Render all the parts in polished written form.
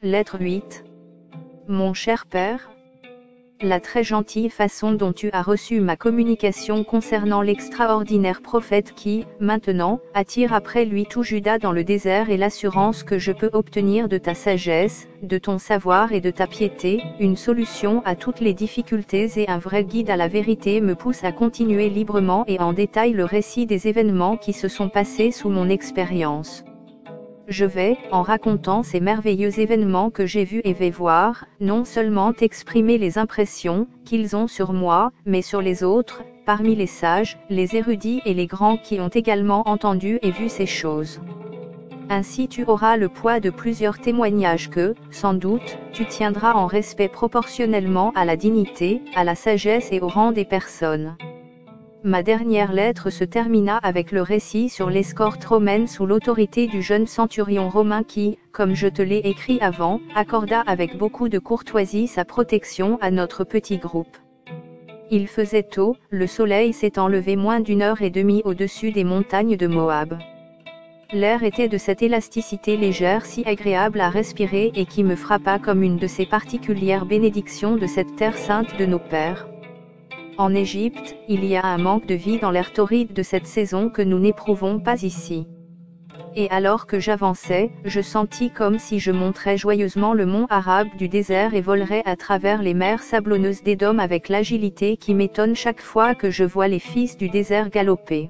Lettre 8. Mon cher père, la très gentille façon dont tu as reçu ma communication concernant l'extraordinaire prophète qui, maintenant, attire après lui tout Juda dans le désert et l'assurance que je peux obtenir de ta sagesse, de ton savoir et de ta piété, une solution à toutes les difficultés et un vrai guide à la vérité me pousse à continuer librement et en détail le récit des événements qui se sont passés sous mon expérience. Je vais, en racontant ces merveilleux événements que j'ai vus et vais voir, non seulement exprimer les impressions qu'ils ont sur moi, mais sur les autres, parmi les sages, les érudits et les grands qui ont également entendu et vu ces choses. Ainsi tu auras le poids de plusieurs témoignages que, sans doute, tu tiendras en respect proportionnellement à la dignité, à la sagesse et au rang des personnes. Ma dernière lettre se termina avec le récit sur l'escorte romaine sous l'autorité du jeune centurion romain qui, comme je te l'ai écrit avant, accorda avec beaucoup de courtoisie sa protection à notre petit groupe. Il faisait tôt, le soleil s'étant levé moins d'1 heure et demie au-dessus des montagnes de Moab. L'air était de cette élasticité légère si agréable à respirer et qui me frappa comme une de ces particulières bénédictions de cette terre sainte de nos pères. En Égypte, il y a un manque de vie dans l'air torride de cette saison que nous n'éprouvons pas ici. Et alors que j'avançais, je sentis comme si je monterais joyeusement le mont arabe du désert et volerais à travers les mers sablonneuses d'Édom avec l'agilité qui m'étonne chaque fois que je vois les fils du désert galoper.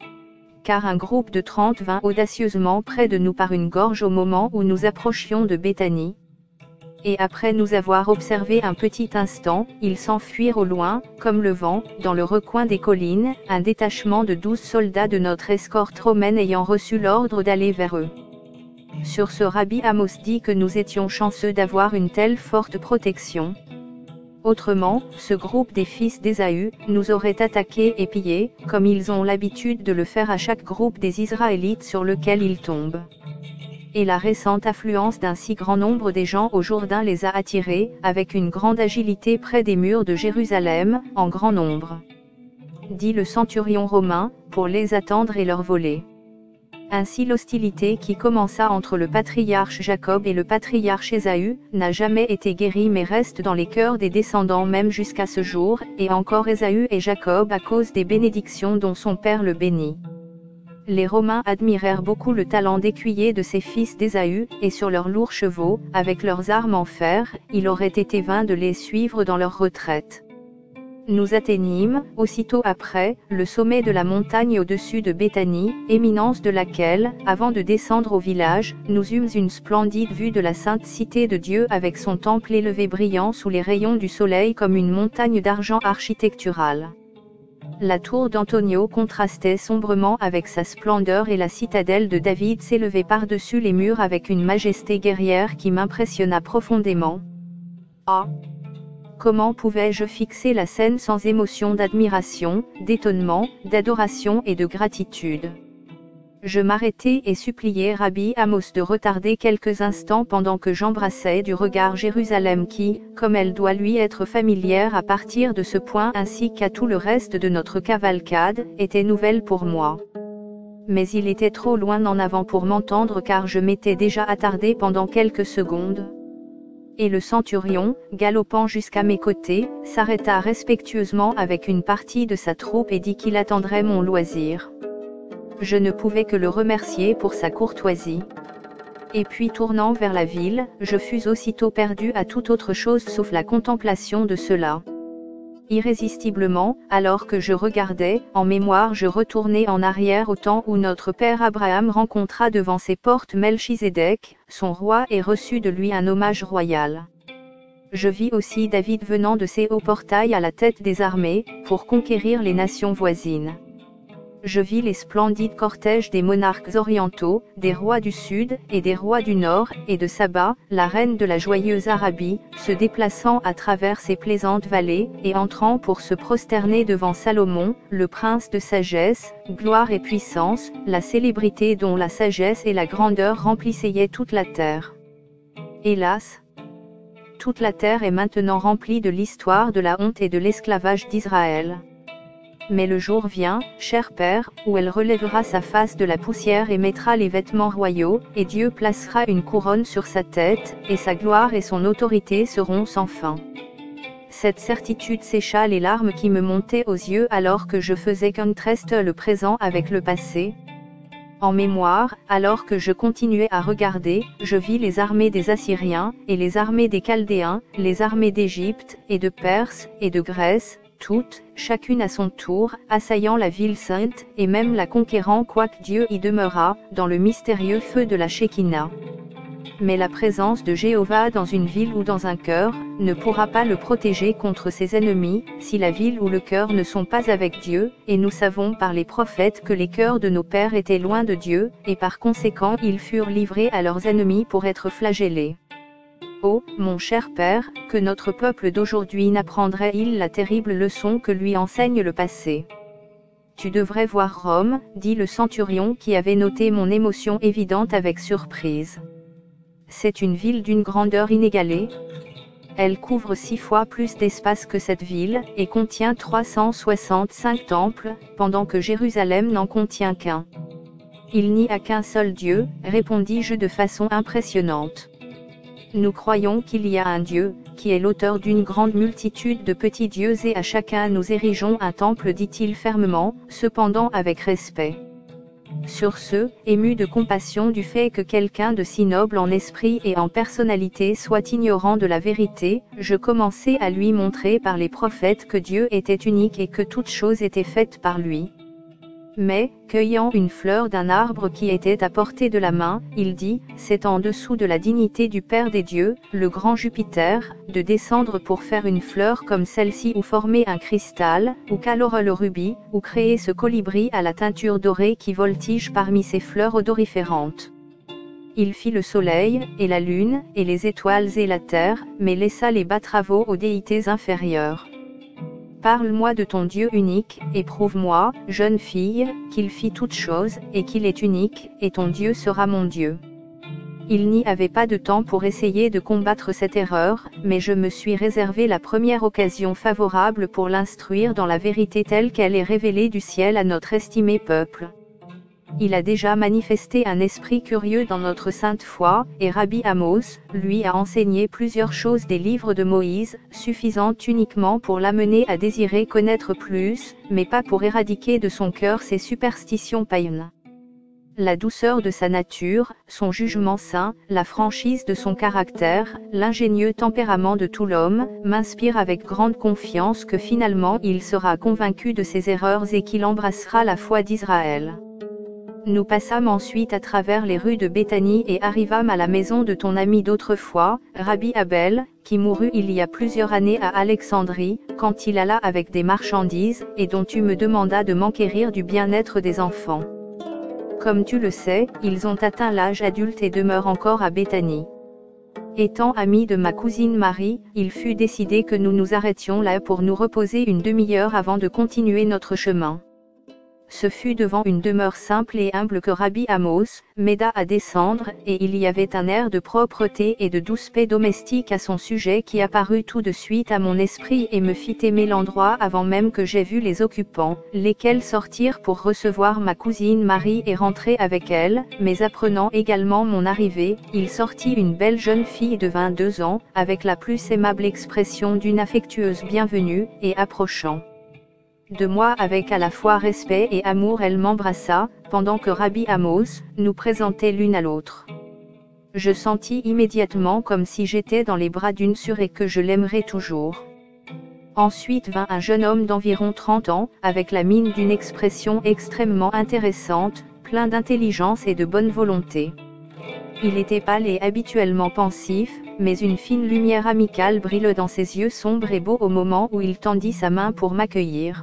Car un groupe de 30 vint audacieusement près de nous par une gorge au moment où nous approchions de Béthanie. Et après nous avoir observé un petit instant, ils s'enfuirent au loin, comme le vent, dans le recoin des collines, un détachement de 12 soldats de notre escorte romaine ayant reçu l'ordre d'aller vers eux. Sur ce Rabbi Amos dit que nous étions chanceux d'avoir une telle forte protection. Autrement, ce groupe des fils d'Ésaü nous aurait attaqués et pillés, comme ils ont l'habitude de le faire à chaque groupe des Israélites sur lequel ils tombent. Et la récente affluence d'un si grand nombre des gens au Jourdain les a attirés, avec une grande agilité près des murs de Jérusalem, en grand nombre. Dit le centurion romain, pour les attendre et leur voler. Ainsi l'hostilité qui commença entre le patriarche Jacob et le patriarche Ésaü, n'a jamais été guérie mais reste dans les cœurs des descendants même jusqu'à ce jour, et encore Ésaü et Jacob à cause des bénédictions dont son père le bénit. Les Romains admirèrent beaucoup le talent d'écuyer de ces fils d'Ésaü, et sur leurs lourds chevaux, avec leurs armes en fer, il aurait été vain de les suivre dans leur retraite. Nous atteignîmes, aussitôt après, le sommet de la montagne au-dessus de Béthanie, éminence de laquelle, avant de descendre au village, nous eûmes une splendide vue de la sainte cité de Dieu avec son temple élevé brillant sous les rayons du soleil comme une montagne d'argent architecturale. La tour d'Antonio contrastait sombrement avec sa splendeur et la citadelle de David s'élevait par-dessus les murs avec une majesté guerrière qui m'impressionna profondément. Ah! Comment pouvais-je fixer la scène sans émotion d'admiration, d'étonnement, d'adoration et de gratitude? Je m'arrêtai et suppliai Rabbi Amos de retarder quelques instants pendant que j'embrassais du regard Jérusalem qui, comme elle doit lui être familière à partir de ce point ainsi qu'à tout le reste de notre cavalcade, était nouvelle pour moi. Mais il était trop loin en avant pour m'entendre car je m'étais déjà attardé pendant quelques secondes. Et le centurion, galopant jusqu'à mes côtés, s'arrêta respectueusement avec une partie de sa troupe et dit qu'il attendrait mon loisir. Je ne pouvais que le remercier pour sa courtoisie. Et puis tournant vers la ville, je fus aussitôt perdu à toute autre chose sauf la contemplation de cela. Irrésistiblement, alors que je regardais, en mémoire je retournai en arrière au temps où notre père Abraham rencontra devant ses portes Melchizedek, son roi et reçut de lui un hommage royal. Je vis aussi David venant de ses hauts portails à la tête des armées, pour conquérir les nations voisines. Je vis les splendides cortèges des monarques orientaux, des rois du sud, et des rois du nord, et de Saba, la reine de la joyeuse Arabie, se déplaçant à travers ces plaisantes vallées, et entrant pour se prosterner devant Salomon, le prince de sagesse, gloire et puissance, la célébrité dont la sagesse et la grandeur remplissaient toute la terre. Hélas! Toute la terre est maintenant remplie de l'histoire de la honte et de l'esclavage d'Israël. Mais le jour vient, cher Père, où elle relèvera sa face de la poussière et mettra les vêtements royaux, et Dieu placera une couronne sur sa tête, et sa gloire et son autorité seront sans fin. Cette certitude sécha les larmes qui me montaient aux yeux alors que je faisais contraste le présent avec le passé. En mémoire, alors que je continuais à regarder, je vis les armées des Assyriens, et les armées des Chaldéens, les armées d'Égypte, et de Perse, et de Grèce, toutes, chacune à son tour, assaillant la ville sainte, et même la conquérant quoique Dieu y demeurât, dans le mystérieux feu de la Shekinah. Mais la présence de Jéhovah dans une ville ou dans un cœur, ne pourra pas le protéger contre ses ennemis, si la ville ou le cœur ne sont pas avec Dieu, et nous savons par les prophètes que les cœurs de nos pères étaient loin de Dieu, et par conséquent ils furent livrés à leurs ennemis pour être flagellés. Oh, mon cher Père, que notre peuple d'aujourd'hui n'apprendrait-il la terrible leçon que lui enseigne le passé? Tu devrais voir Rome, dit le centurion qui avait noté mon émotion évidente avec surprise. C'est une ville d'une grandeur inégalée. Elle couvre 6 fois plus d'espace que cette ville, et contient 365 temples, pendant que Jérusalem n'en contient qu'un. Il n'y a qu'un seul Dieu, répondis-je de façon impressionnante. Nous croyons qu'il y a un Dieu, qui est l'auteur d'une grande multitude de petits dieux et à chacun nous érigeons un temple, dit-il fermement, cependant avec respect. Sur ce, ému de compassion du fait que quelqu'un de si noble en esprit et en personnalité soit ignorant de la vérité, je commençai à lui montrer par les prophètes que Dieu était unique et que toute chose était faite par lui. Mais, cueillant une fleur d'un arbre qui était à portée de la main, il dit, c'est en dessous de la dignité du Père des dieux, le grand Jupiter, de descendre pour faire une fleur comme celle-ci ou former un cristal, ou colorer le rubis, ou créer ce colibri à la teinture dorée qui voltige parmi ces fleurs odoriférantes. Il fit le soleil, et la lune, et les étoiles et la terre, mais laissa les bas travaux aux déités inférieures. Parle-moi de ton Dieu unique, et prouve-moi, jeune fille, qu'il fit toutes choses, et qu'il est unique, et ton Dieu sera mon Dieu. Il n'y avait pas de temps pour essayer de combattre cette erreur, mais je me suis réservé la première occasion favorable pour l'instruire dans la vérité telle qu'elle est révélée du ciel à notre estimé peuple. Il a déjà manifesté un esprit curieux dans notre sainte foi, et Rabbi Amos, lui a enseigné plusieurs choses des livres de Moïse, suffisantes uniquement pour l'amener à désirer connaître plus, mais pas pour éradiquer de son cœur ses superstitions païennes. La douceur de sa nature, son jugement saint, la franchise de son caractère, l'ingénieux tempérament de tout l'homme, m'inspirent avec grande confiance que finalement il sera convaincu de ses erreurs et qu'il embrassera la foi d'Israël. Nous passâmes ensuite à travers les rues de Béthanie et arrivâmes à la maison de ton ami d'autrefois, Rabbi Abel, qui mourut il y a plusieurs années à Alexandrie, quand il alla avec des marchandises, et dont tu me demandas de m'enquérir du bien-être des enfants. Comme tu le sais, ils ont atteint l'âge adulte et demeurent encore à Béthanie. Étant amis de ma cousine Marie, il fut décidé que nous nous arrêtions là pour nous reposer une demi-heure avant de continuer notre chemin. Ce fut devant une demeure simple et humble que Rabbi Amos m'aida à descendre, et il y avait un air de propreté et de douce paix domestique à son sujet qui apparut tout de suite à mon esprit et me fit aimer l'endroit avant même que j'aie vu les occupants, lesquels sortirent pour recevoir ma cousine Marie et rentrer avec elle, mais apprenant également mon arrivée, il sortit une belle jeune fille de 22 ans, avec la plus aimable expression d'une affectueuse bienvenue, et approchant de moi avec à la fois respect et amour, elle m'embrassa, pendant que Rabbi Amos nous présentait l'une à l'autre. Je sentis immédiatement comme si j'étais dans les bras d'une sœur et que je l'aimerais toujours. Ensuite vint un jeune homme d'environ 30 ans, avec la mine d'une expression extrêmement intéressante, plein d'intelligence et de bonne volonté. Il était pâle et habituellement pensif, mais une fine lumière amicale brille dans ses yeux sombres et beaux au moment où il tendit sa main pour m'accueillir.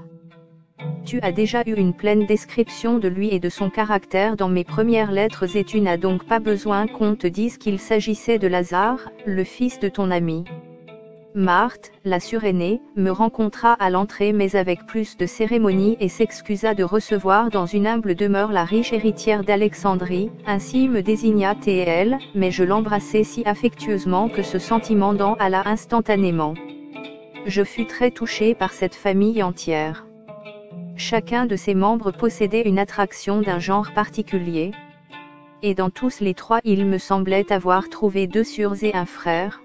Tu as déjà eu une pleine description de lui et de son caractère dans mes premières lettres et tu n'as donc pas besoin qu'on te dise qu'il s'agissait de Lazare, le fils de ton ami. Marthe, la suraînée, me rencontra à l'entrée mais avec plus de cérémonie et s'excusa de recevoir dans une humble demeure la riche héritière d'Alexandrie, ainsi me désigna T.L., mais je l'embrassai si affectueusement que ce sentiment d'en alla instantanément. Je fus très touché par cette famille entière. Chacun de ses membres possédait une attraction d'un genre particulier. Et dans tous les trois il me semblait avoir trouvé deux sœurs et un frère.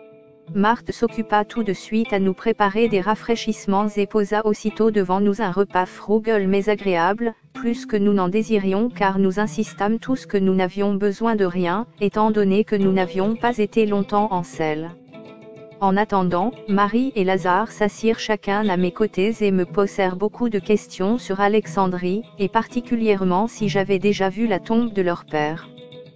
Marthe s'occupa tout de suite à nous préparer des rafraîchissements et posa aussitôt devant nous un repas frugal mais agréable, plus que nous n'en désirions car nous insistâmes tous que nous n'avions besoin de rien, étant donné que nous n'avions pas été longtemps en selle. En attendant, Marie et Lazare s'assirent chacun à mes côtés et me posèrent beaucoup de questions sur Alexandrie, et particulièrement si j'avais déjà vu la tombe de leur père.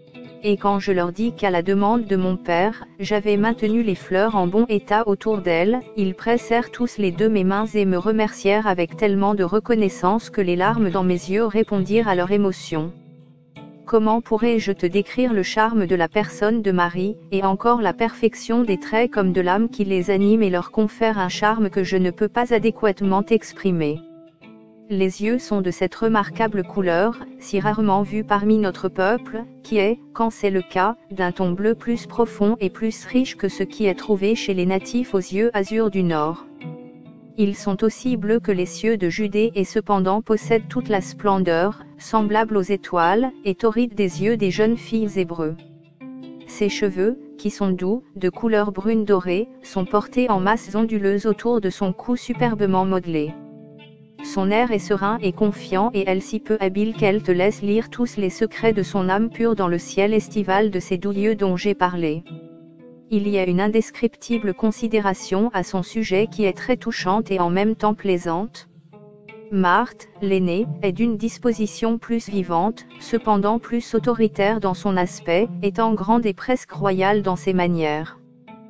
Et quand je leur dis qu'à la demande de mon père, j'avais maintenu les fleurs en bon état autour d'elles, ils pressèrent tous les deux mes mains et me remercièrent avec tellement de reconnaissance que les larmes dans mes yeux répondirent à leur émotion. Comment pourrais-je te décrire le charme de la personne de Marie, et encore la perfection des traits comme de l'âme qui les anime et leur confère un charme que je ne peux pas adéquatement exprimer. Les yeux sont de cette remarquable couleur, si rarement vue parmi notre peuple, qui est, quand c'est le cas, d'un ton bleu plus profond et plus riche que ce qui est trouvé chez les natifs aux yeux azur du Nord. Ils sont aussi bleus que les cieux de Judée et cependant possèdent toute la splendeur, semblable aux étoiles, et torride des yeux des jeunes filles hébreux. Ses cheveux, qui sont doux, de couleur brune dorée, sont portés en masses onduleuses autour de son cou superbement modelé. Son air est serein et confiant et elle si peu habile qu'elle te laisse lire tous les secrets de son âme pure dans le ciel estival de ces doux lieux dont j'ai parlé. Il y a une indescriptible considération à son sujet qui est très touchante et en même temps plaisante. Marthe, l'aînée, est d'une disposition plus vivante, cependant plus autoritaire dans son aspect, étant grande et presque royale dans ses manières.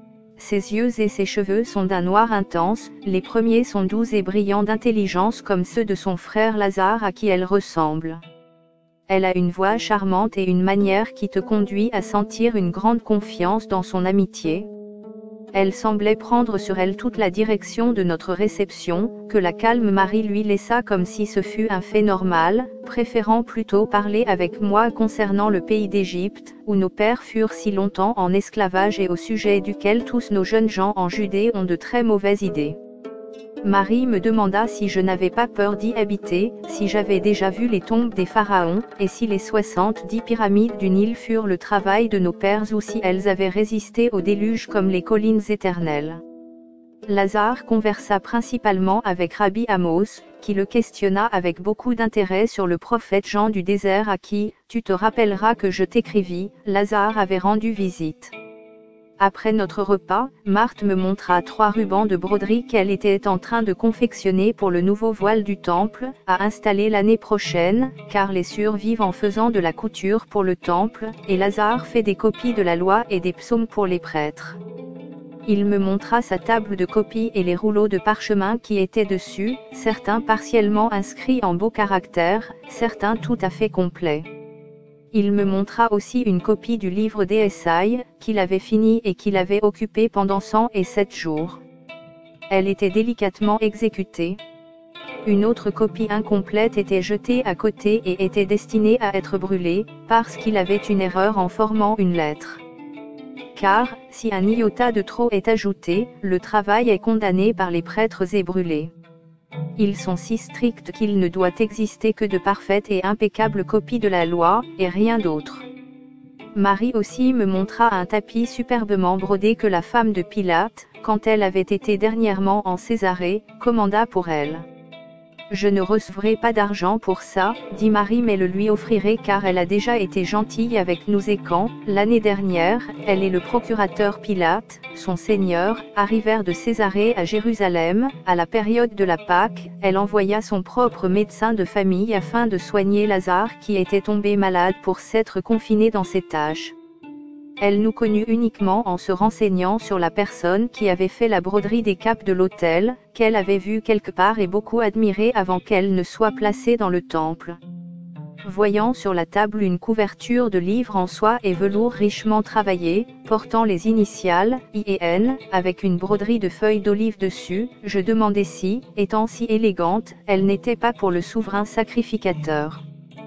Ses yeux et ses cheveux sont d'un noir intense, les premiers sont doux et brillants d'intelligence comme ceux de son frère Lazare à qui elle ressemble. Elle a une voix charmante et une manière qui te conduit à sentir une grande confiance dans son amitié. Elle semblait prendre sur elle toute la direction de notre réception, que la calme Marie lui laissa comme si ce fût un fait normal, préférant plutôt parler avec moi concernant le pays d'Égypte, où nos pères furent si longtemps en esclavage et au sujet duquel tous nos jeunes gens en Judée ont de très mauvaises idées. Marie me demanda si je n'avais pas peur d'y habiter, si j'avais déjà vu les tombes des pharaons, et si les 70 pyramides du Nil furent le travail de nos pères ou si elles avaient résisté au déluge comme les collines éternelles. Lazare conversa principalement avec Rabbi Amos, qui le questionna avec beaucoup d'intérêt sur le prophète Jean du désert à qui, tu te rappelleras que je t'écrivis, Lazare avait rendu visite. Après notre repas, Marthe me montra 3 rubans de broderie qu'elle était en train de confectionner pour le nouveau voile du temple, à installer l'année prochaine, car les survivent en faisant de la couture pour le temple, et Lazare fait des copies de la loi et des psaumes pour les prêtres. Il me montra sa table de copie et les rouleaux de parchemin qui étaient dessus, certains partiellement inscrits en beaux caractères, certains tout à fait complets. Il me montra aussi une copie du livre d'Ésaïe, qu'il avait fini et qu'il avait occupé pendant 107 jours. Elle était délicatement exécutée. Une autre copie incomplète était jetée à côté et était destinée à être brûlée, parce qu'il avait une erreur en formant une lettre. Car, si un iota de trop est ajouté, le travail est condamné par les prêtres et brûlé. Ils sont si stricts qu'il ne doit exister que de parfaites et impeccables copies de la loi, et rien d'autre. Marie aussi me montra un tapis superbement brodé que la femme de Pilate, quand elle avait été dernièrement en Césarée, commanda pour elle. Je ne recevrai pas d'argent pour ça, dit Marie, mais le lui offrirai car elle a déjà été gentille avec nous et quand, l'année dernière, elle et le procurateur Pilate, son seigneur, arrivèrent de Césarée à Jérusalem, à la période de la Pâque, elle envoya son propre médecin de famille afin de soigner Lazare qui était tombé malade pour s'être confiné dans ses tâches. Elle nous connut uniquement en se renseignant sur la personne qui avait fait la broderie des capes de l'autel, qu'elle avait vue quelque part et beaucoup admirée avant qu'elle ne soit placée dans le temple. Voyant sur la table une couverture de livres en soie et velours richement travaillé, portant les initiales I et N, avec une broderie de feuilles d'olive dessus, je demandai si, étant si élégante, elle n'était pas pour le souverain sacrificateur.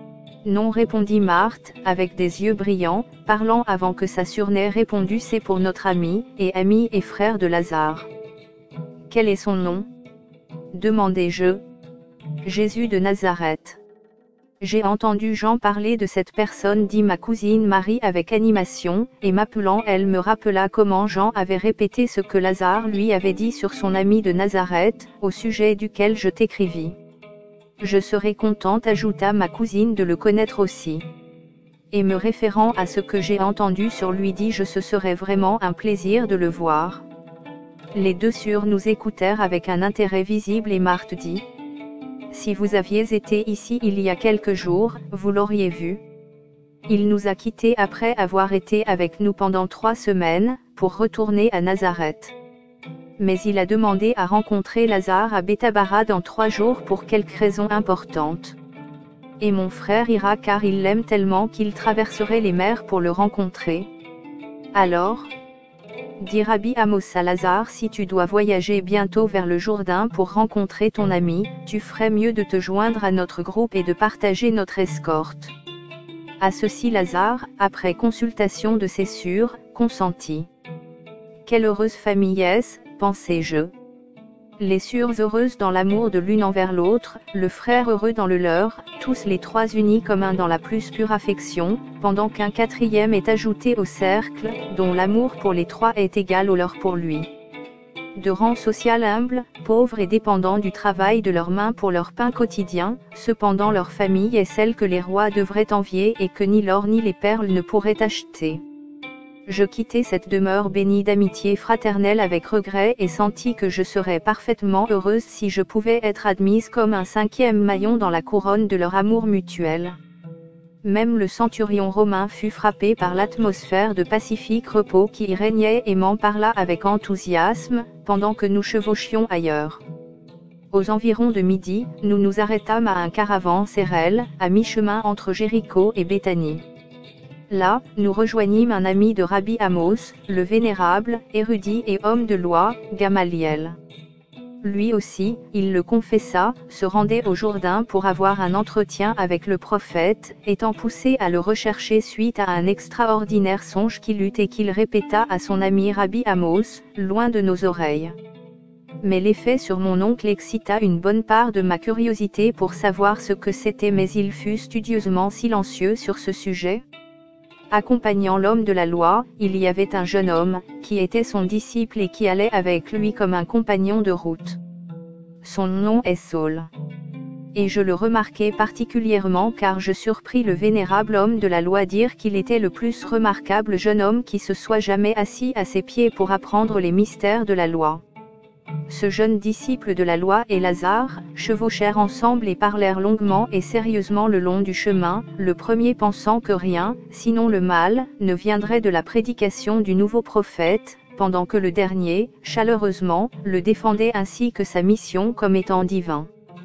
Non, répondit Marthe, avec des yeux brillants, parlant avant que sa surnée répondût, c'est pour notre ami et frère de Lazare. Quel est son nom? Demandai-je. Jésus de Nazareth. J'ai entendu Jean parler de cette personne, dit ma cousine Marie avec animation, et m'appelant elle me rappela comment Jean avait répété ce que Lazare lui avait dit sur son ami de Nazareth, au sujet duquel je t'écrivis. Je serais contente, ajouta ma cousine, de le connaître aussi. Et me référant à ce que j'ai entendu sur lui, dis-je, ce serait vraiment un plaisir de le voir. Les deux sœurs nous écoutèrent avec un intérêt visible et Marthe dit: si vous aviez été ici il y a quelques jours, vous l'auriez vu. Il nous a quittés après avoir été avec nous pendant 3 semaines, pour retourner à Nazareth. Mais il a demandé à rencontrer Lazare à Bethabara dans 3 jours pour quelque raison importante. Et mon frère ira car il l'aime tellement qu'il traverserait les mers pour le rencontrer. Alors, dit Rabbi Amos à Lazare, si tu dois voyager bientôt vers le Jourdain pour rencontrer ton ami, tu ferais mieux de te joindre à notre groupe et de partager notre escorte. À ceci Lazare, après consultation de ses sœurs, consentit. Quelle heureuse famille est-ce, pensai-je. Les sœurs heureuses dans l'amour de l'une envers l'autre, le frère heureux dans le leur, tous les 3 unis comme un dans la plus pure affection, pendant qu'un 4e est ajouté au cercle, dont l'amour pour les 3 est égal au leur pour lui. De rang social humble, pauvres et dépendants du travail de leurs mains pour leur pain quotidien, cependant leur famille est celle que les rois devraient envier et que ni l'or ni les perles ne pourraient acheter. Je quittai cette demeure bénie d'amitié fraternelle avec regret et sentis que je serais parfaitement heureuse si je pouvais être admise comme un 5e maillon dans la couronne de leur amour mutuel. Même le centurion romain fut frappé par l'atmosphère de pacifique repos qui y régnait et m'en parla avec enthousiasme, pendant que nous chevauchions ailleurs. Aux environs de midi, nous nous arrêtâmes à un caravansérail, à mi-chemin entre Jéricho et Béthanie. Là, nous rejoignîmes un ami de Rabbi Amos, le vénérable, érudit et homme de loi, Gamaliel. Lui aussi, il le confessa, se rendait au Jourdain pour avoir un entretien avec le prophète, étant poussé à le rechercher suite à un extraordinaire songe qu'il eut et qu'il répéta à son ami Rabbi Amos, loin de nos oreilles. Mais l'effet sur mon oncle excita une bonne part de ma curiosité pour savoir ce que c'était, mais il fut studieusement silencieux sur ce sujet. Accompagnant l'homme de la loi, il y avait un jeune homme, qui était son disciple et qui allait avec lui comme un compagnon de route. Son nom est Saul. Et je le remarquai particulièrement car je surpris le vénérable homme de la loi dire qu'il était le plus remarquable jeune homme qui se soit jamais assis à ses pieds pour apprendre les mystères de la loi. Ce jeune disciple de la loi et Lazare chevauchèrent ensemble et parlèrent longuement et sérieusement le long du chemin, le premier pensant que rien, sinon le mal, ne viendrait de la prédication du nouveau prophète, pendant que le dernier, chaleureusement, le défendait ainsi que sa mission comme étant divin.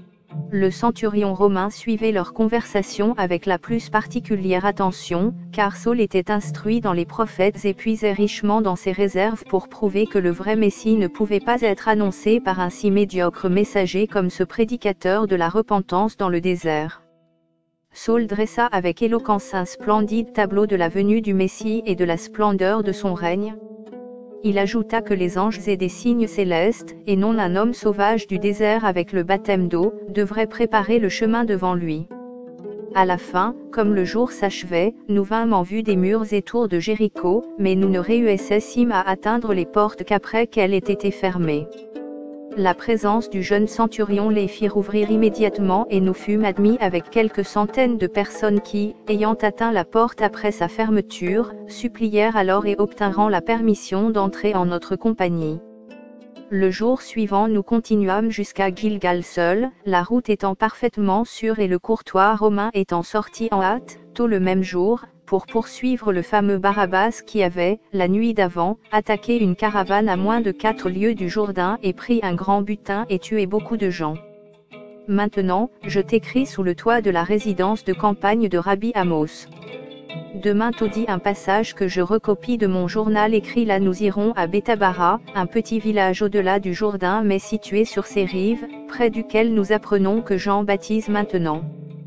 Le centurion romain suivait leur conversation avec la plus particulière attention, car Saul était instruit dans les prophètes et puisait richement dans ses réserves pour prouver que le vrai Messie ne pouvait pas être annoncé par un si médiocre messager comme ce prédicateur de la repentance dans le désert. Saul dressa avec éloquence un splendide tableau de la venue du Messie et de la splendeur de son règne. Il ajouta que les anges et des signes célestes, et non un homme sauvage du désert avec le baptême d'eau, devraient préparer le chemin devant lui. À la fin, comme le jour s'achevait, nous vînmes en vue des murs et tours de Jéricho, mais nous ne réussissîmes à atteindre les portes qu'après qu'elles aient été fermées. La présence du jeune centurion les fit rouvrir immédiatement et nous fûmes admis avec quelques centaines de personnes qui, ayant atteint la porte après sa fermeture, supplièrent alors et obtinrent la permission d'entrer en notre compagnie. Le jour suivant nous continuâmes jusqu'à Gilgal seuls, la route étant parfaitement sûre et le courtois romain étant sorti en hâte, tôt le même jour, pour poursuivre le fameux Barabbas qui avait, la nuit d'avant, attaqué une caravane à moins de 4 lieues du Jourdain et pris un grand butin et tué beaucoup de gens. Maintenant, je t'écris sous le toit de la résidence de campagne de Rabbi Amos. Demain t'audit un passage que je recopie de mon journal écrit là nous irons à Bethabara, un petit village au-delà du Jourdain mais situé sur ses rives, près duquel nous apprenons que Jean baptise maintenant.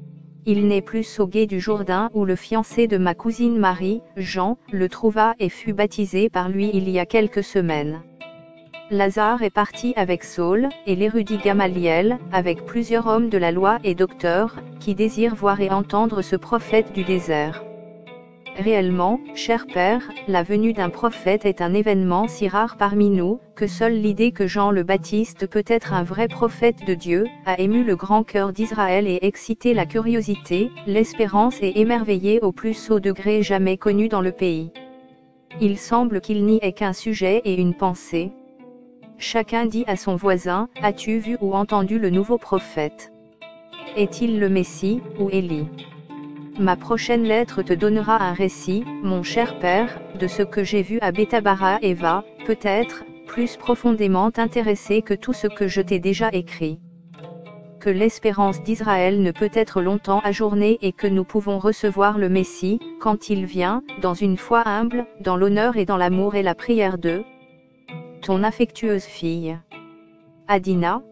Il n'est plus au gué du Jourdain où le fiancé de ma cousine Marie, Jean, le trouva et fut baptisé par lui il y a quelques semaines. Lazare est parti avec Saul, et l'érudit Gamaliel, avec plusieurs hommes de la loi et docteurs, qui désirent voir et entendre ce prophète du désert. Réellement, cher Père, la venue d'un prophète est un événement si rare parmi nous, que seule l'idée que Jean le Baptiste peut être un vrai prophète de Dieu, a ému le grand cœur d'Israël et excité la curiosité, l'espérance et émerveillé au plus haut degré jamais connu dans le pays. Il semble qu'il n'y ait qu'un sujet et une pensée. Chacun dit à son voisin, « As-tu vu ou entendu le nouveau prophète? Est-il le Messie, ou Élie ?» Ma prochaine lettre te donnera un récit, mon cher Père, de ce que j'ai vu à Bethabara et va, peut-être, plus profondément t'intéresser que tout ce que je t'ai déjà écrit. Que l'espérance d'Israël ne peut être longtemps ajournée et que nous pouvons recevoir le Messie, quand il vient, dans une foi humble, dans l'honneur et dans l'amour et la prière de ton affectueuse fille. Adina,